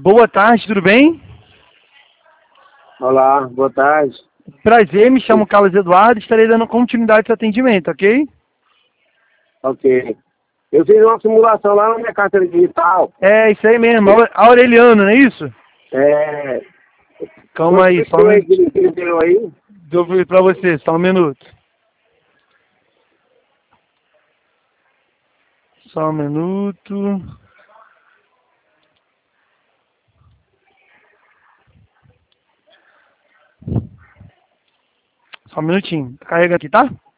Boa tarde, tudo bem? Olá, boa tarde. Prazer, me chamo Carlos Eduardo, estarei dando continuidade ao seu atendimento, ok? Ok. Eu fiz uma simulação lá na minha carteira digital. É, isso aí mesmo, Aureliano, não é isso? É... Calma aí, só um Quanto aí minuto. que ele deu aí? Dou pra você, só um minuto. Só um minuto. Só um minutinho. Carrega aqui, tá?